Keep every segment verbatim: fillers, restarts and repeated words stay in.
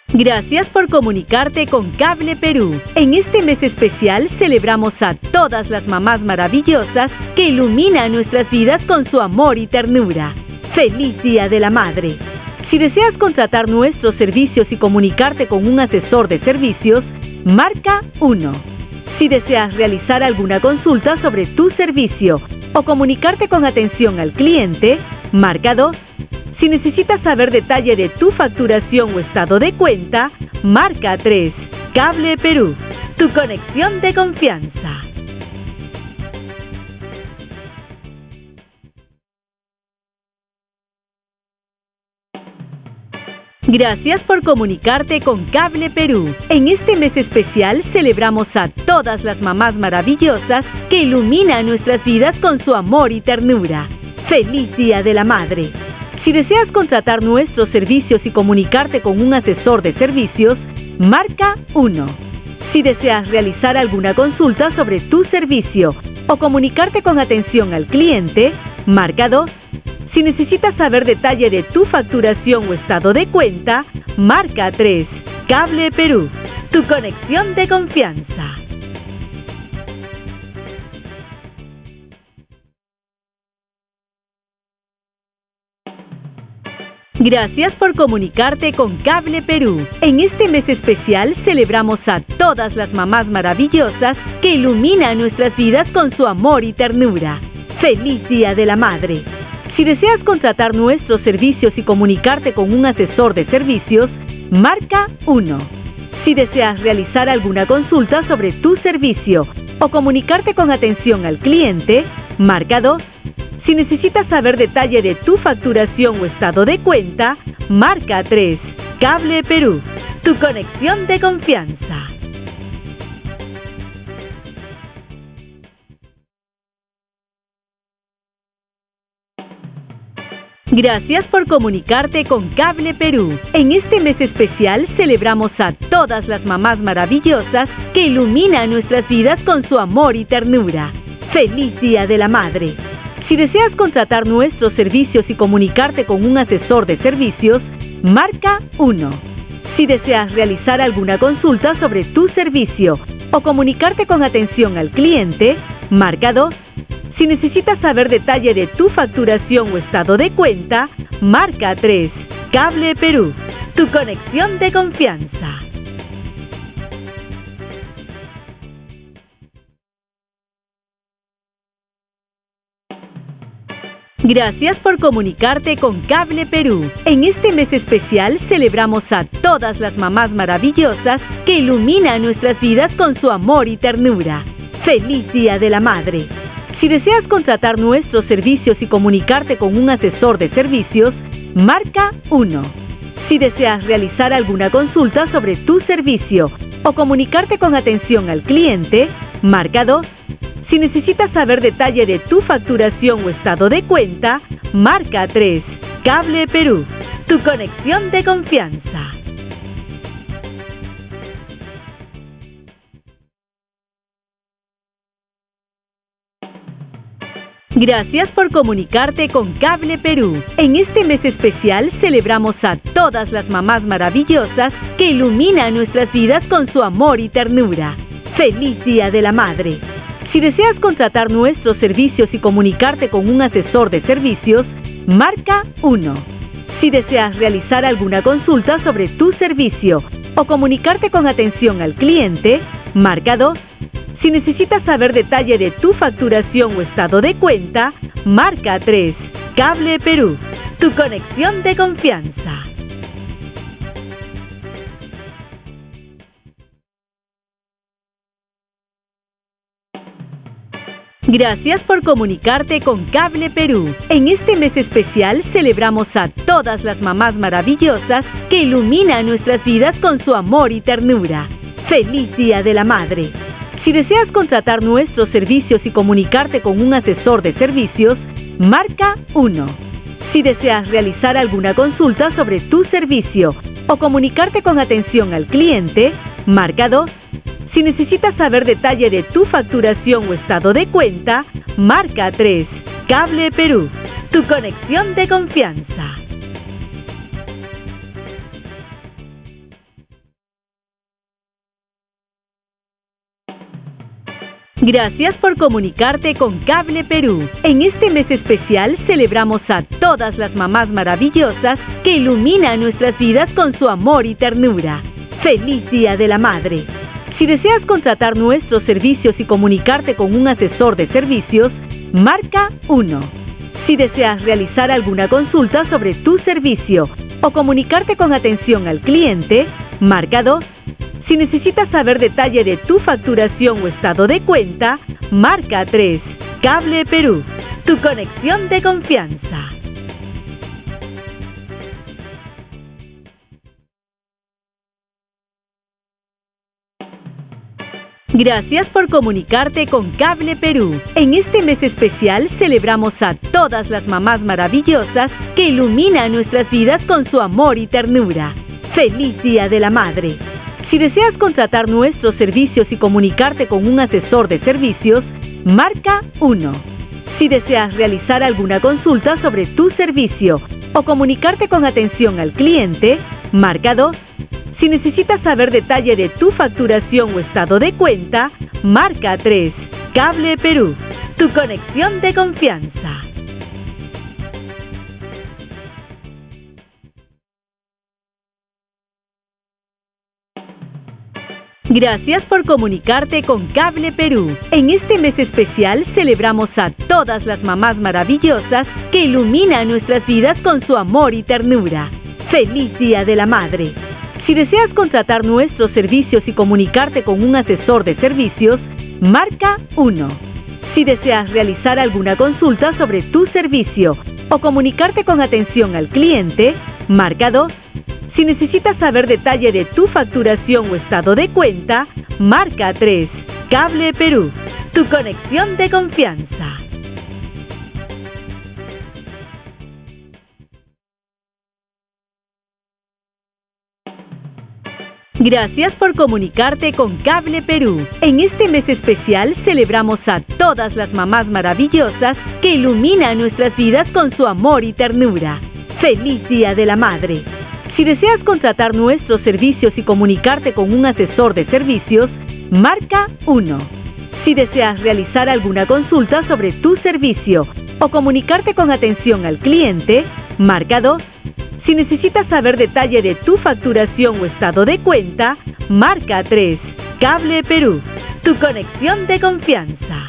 Gracias por comunicarte con Cable Perú. En este mes especial celebramos a todas las mamás maravillosas que iluminan nuestras vidas con su amor y ternura. ¡Feliz Día de la Madre! Si deseas contratar nuestros servicios y comunicarte con un asesor de servicios, marca uno. Si deseas realizar alguna consulta sobre tu servicio o comunicarte con atención al cliente, marca dos. Si necesitas saber detalle de tu facturación o estado de cuenta, marca tres. Cable Perú, tu conexión de confianza. Gracias por comunicarte con Cable Perú. En este mes especial celebramos a todas las mamás maravillosas que iluminan nuestras vidas con su amor y ternura. ¡Feliz Día de la Madre! Si deseas contratar nuestros servicios y comunicarte con un asesor de servicios, marca uno. Si deseas realizar alguna consulta sobre tu servicio o comunicarte con atención al cliente, marca dos. Si necesitas saber detalle de tu facturación o estado de cuenta, marca tres. Cable Perú, tu conexión de confianza. Gracias por comunicarte con Cable Perú. En este mes especial celebramos a todas las mamás maravillosas que iluminan nuestras vidas con su amor y ternura. ¡Feliz Día de la Madre! Si deseas contratar nuestros servicios y comunicarte con un asesor de servicios, marca uno. Si deseas realizar alguna consulta sobre tu servicio o comunicarte con atención al cliente, marca dos. Si necesitas saber detalle de tu facturación o estado de cuenta, marca tres. Cable Perú, tu conexión de confianza. Gracias por comunicarte con Cable Perú. En este mes especial celebramos a todas las mamás maravillosas que iluminan nuestras vidas con su amor y ternura. ¡Feliz Día de la Madre! Si deseas contratar nuestros servicios y comunicarte con un asesor de servicios, marca uno. Si deseas realizar alguna consulta sobre tu servicio o comunicarte con atención al cliente, marca dos. Si necesitas saber detalle de tu facturación o estado de cuenta, marca tres. Cable Perú, tu conexión de confianza. Gracias por comunicarte con Cable Perú. En este mes especial celebramos a todas las mamás maravillosas que iluminan nuestras vidas con su amor y ternura. ¡Feliz Día de la Madre! Si deseas contratar nuestros servicios y comunicarte con un asesor de servicios, marca uno. Si deseas realizar alguna consulta sobre tu servicio o comunicarte con atención al cliente, marca dos. Si necesitas saber detalle de tu facturación o estado de cuenta, marca tres. Cable Perú, tu conexión de confianza. Gracias por comunicarte con Cable Perú. En este mes especial celebramos a todas las mamás maravillosas que iluminan nuestras vidas con su amor y ternura. ¡Feliz Día de la Madre! Si deseas contratar nuestros servicios y comunicarte con un asesor de servicios, marca uno. Si deseas realizar alguna consulta sobre tu servicio o comunicarte con atención al cliente, marca dos. Si necesitas saber detalle de tu facturación o estado de cuenta, marca tres. Cable Perú, tu conexión de confianza. Gracias por comunicarte con Cable Perú. En este mes especial celebramos a todas las mamás maravillosas que iluminan nuestras vidas con su amor y ternura. ¡Feliz Día de la Madre! Si deseas contratar nuestros servicios y comunicarte con un asesor de servicios, marca uno. Si deseas realizar alguna consulta sobre tu servicio o comunicarte con atención al cliente, marca dos. Si necesitas saber detalle de tu facturación o estado de cuenta, marca tres. Cable Perú, tu conexión de confianza. Gracias por comunicarte con Cable Perú. En este mes especial celebramos a todas las mamás maravillosas que iluminan nuestras vidas con su amor y ternura. ¡Feliz Día de la Madre! Si deseas contratar nuestros servicios y comunicarte con un asesor de servicios, marca uno. Si deseas realizar alguna consulta sobre tu servicio o comunicarte con atención al cliente, marca dos. Si necesitas saber detalle de tu facturación o estado de cuenta, marca tres. Cable Perú, tu conexión de confianza. Gracias por comunicarte con Cable Perú. En este mes especial celebramos a todas las mamás maravillosas que iluminan nuestras vidas con su amor y ternura. ¡Feliz Día de la Madre! Si deseas contratar nuestros servicios y comunicarte con un asesor de servicios, marca uno. Si deseas realizar alguna consulta sobre tu servicio o comunicarte con atención al cliente, marca dos. Si necesitas saber detalle de tu facturación o estado de cuenta, marca tres. Cable Perú, tu conexión de confianza. Gracias por comunicarte con Cable Perú. En este mes especial celebramos a todas las mamás maravillosas que iluminan nuestras vidas con su amor y ternura. ¡Feliz Día de la Madre! Si deseas contratar nuestros servicios y comunicarte con un asesor de servicios, marca uno. Si deseas realizar alguna consulta sobre tu servicio o comunicarte con atención al cliente, marca dos. Si necesitas saber detalle de tu facturación o estado de cuenta, marca tres. Cable Perú, tu conexión de confianza. Gracias por comunicarte con Cable Perú. En este mes especial celebramos a todas las mamás maravillosas que iluminan nuestras vidas con su amor y ternura. ¡Feliz Día de la Madre! Si deseas contratar nuestros servicios y comunicarte con un asesor de servicios, marca uno. Si deseas realizar alguna consulta sobre tu servicio o comunicarte con atención al cliente, marca dos. Si necesitas saber detalle de tu facturación o estado de cuenta, marca tres. Cable Perú, tu conexión de confianza.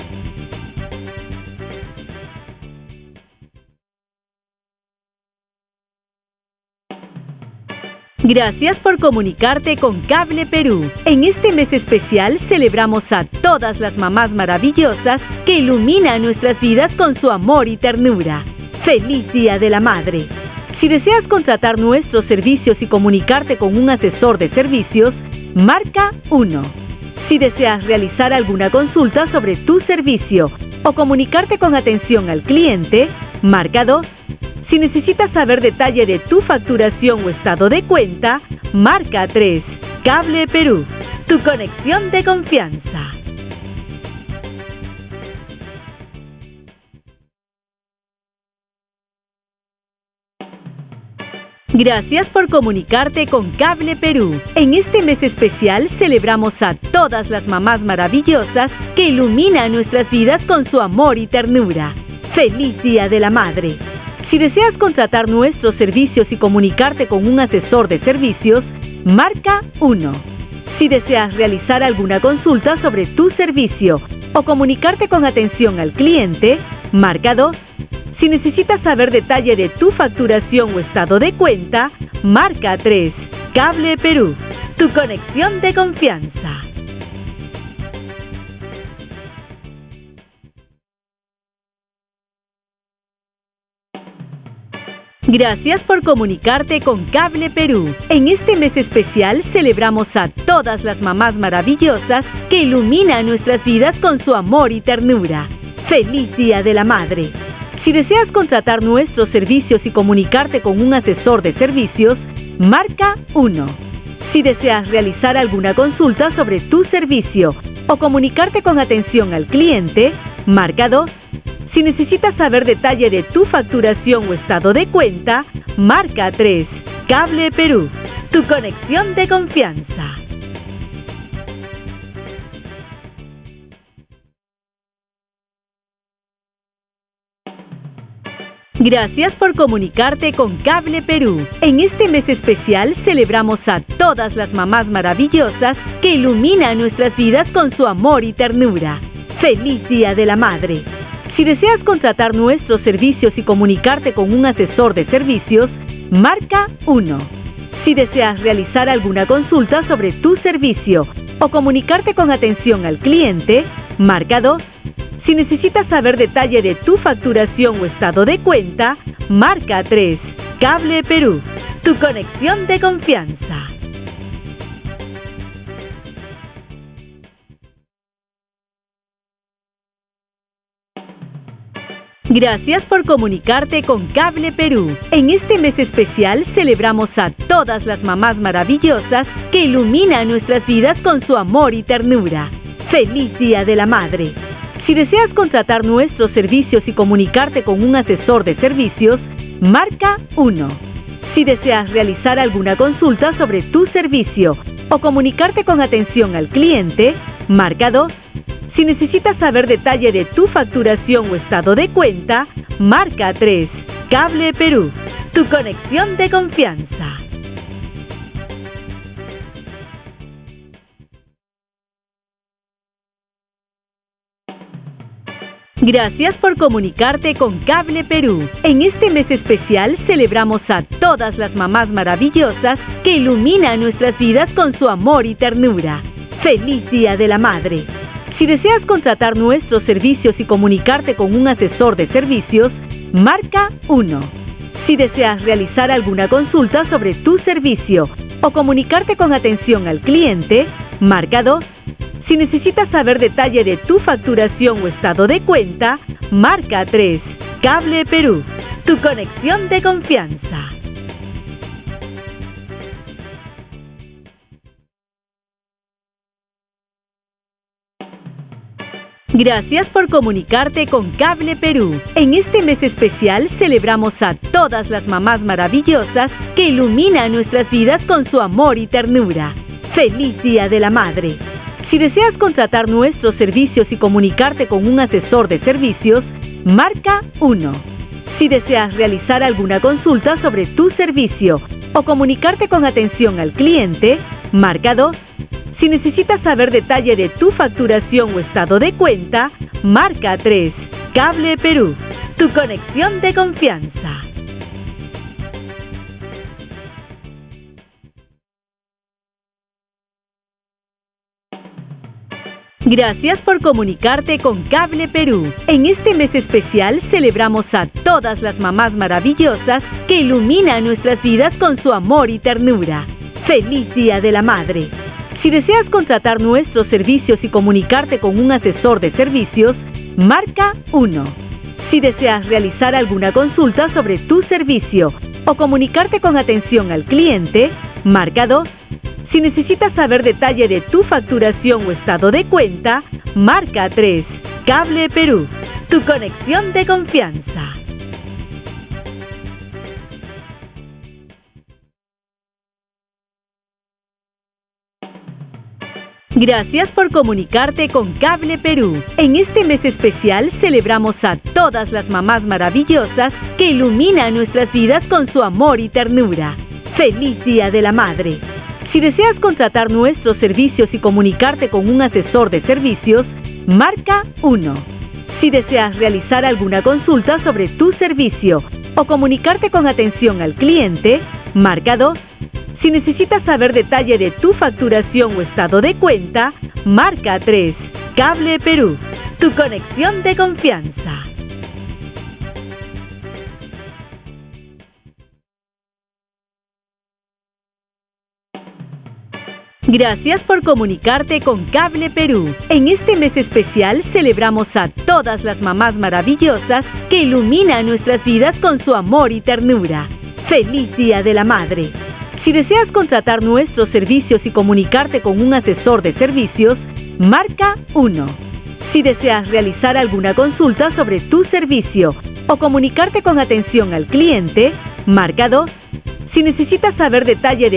Gracias por comunicarte con Cable Perú. En este mes especial celebramos a todas las mamás maravillosas que iluminan nuestras vidas con su amor y ternura. ¡Feliz Día de la Madre! Si deseas contratar nuestros servicios y comunicarte con un asesor de servicios, marca uno. Si deseas realizar alguna consulta sobre tu servicio o comunicarte con atención al cliente, marca dos. Si necesitas saber detalle de tu facturación o estado de cuenta, marca tres. Cable Perú, tu conexión de confianza. Gracias por comunicarte con Cable Perú. En este mes especial celebramos a todas las mamás maravillosas que iluminan nuestras vidas con su amor y ternura. ¡Feliz Día de la Madre! Si deseas contratar nuestros servicios y comunicarte con un asesor de servicios, marca uno. Si deseas realizar alguna consulta sobre tu servicio o comunicarte con atención al cliente, marca dos. Si necesitas saber detalle de tu facturación o estado de cuenta, marca tres. Cable Perú, tu conexión de confianza. Gracias por comunicarte con Cable Perú. En este mes especial celebramos a todas las mamás maravillosas que iluminan nuestras vidas con su amor y ternura. ¡Feliz Día de la Madre! Si deseas contratar nuestros servicios y comunicarte con un asesor de servicios, marca uno. Si deseas realizar alguna consulta sobre tu servicio o comunicarte con atención al cliente, marca dos. Si necesitas saber detalle de tu facturación o estado de cuenta, marca tres. Cable Perú, tu conexión de confianza. Gracias por comunicarte con Cable Perú. En este mes especial celebramos a todas las mamás maravillosas que iluminan nuestras vidas con su amor y ternura. ¡Feliz Día de la Madre! Si deseas contratar nuestros servicios y comunicarte con un asesor de servicios, marca uno. Si deseas realizar alguna consulta sobre tu servicio o comunicarte con atención al cliente, marca dos. Si necesitas saber detalle de tu facturación o estado de cuenta, marca tres. Cable Perú, tu conexión de confianza. Gracias por comunicarte con Cable Perú. En este mes especial celebramos a todas las mamás maravillosas que iluminan nuestras vidas con su amor y ternura. ¡Feliz Día de la Madre! Si deseas contratar nuestros servicios y comunicarte con un asesor de servicios, marca uno. Si deseas realizar alguna consulta sobre tu servicio o comunicarte con atención al cliente, marca dos. Si necesitas saber detalle de tu facturación o estado de cuenta, marca tres. Cable Perú, tu conexión de confianza. Gracias por comunicarte con Cable Perú. En este mes especial celebramos a todas las mamás maravillosas que iluminan nuestras vidas con su amor y ternura. ¡Feliz Día de la Madre! Si deseas contratar nuestros servicios y comunicarte con un asesor de servicios, marca uno. Si deseas realizar alguna consulta sobre tu servicio o comunicarte con atención al cliente, marca dos. Si necesitas saber detalle de tu facturación o estado de cuenta, marca tres. Cable Perú, tu conexión de confianza. Gracias por comunicarte con Cable Perú. En este mes especial celebramos a todas las mamás maravillosas que iluminan nuestras vidas con su amor y ternura. ¡Feliz Día de la Madre! Si deseas contratar nuestros servicios y comunicarte con un asesor de servicios, marca uno. Si deseas realizar alguna consulta sobre tu servicio o comunicarte con atención al cliente, marca dos. Si necesitas saber detalle de tu facturación o estado de cuenta, marca tres. Cable Perú, tu conexión de confianza. Gracias por comunicarte con Cable Perú. En este mes especial celebramos a todas las mamás maravillosas que iluminan nuestras vidas con su amor y ternura. ¡Feliz Día de la Madre! Si deseas contratar nuestros servicios y comunicarte con un asesor de servicios, marca uno. Si deseas realizar alguna consulta sobre tu servicio o comunicarte con atención al cliente, marca dos. Si necesitas saber detalle de tu facturación o estado de cuenta, marca tres. Cable Perú, tu conexión de confianza. Gracias por comunicarte con Cable Perú. En este mes especial celebramos a todas las mamás maravillosas que iluminan nuestras vidas con su amor y ternura. ¡Feliz Día de la Madre! Si deseas contratar nuestros servicios y comunicarte con un asesor de servicios, marca uno. Si deseas realizar alguna consulta sobre tu servicio o comunicarte con atención al cliente, marca dos. Si necesitas saber detalle de tu facturación o estado de cuenta, marca tres. Cable Perú, tu conexión de confianza. Gracias por comunicarte con Cable Perú. En este mes especial celebramos a todas las mamás maravillosas que iluminan nuestras vidas con su amor y ternura. ¡Feliz Día de la Madre! Si deseas contratar nuestros servicios y comunicarte con un asesor de servicios, marca uno. Si deseas realizar alguna consulta sobre tu servicio o comunicarte con atención al cliente, marca dos. Si necesitas saber detalle de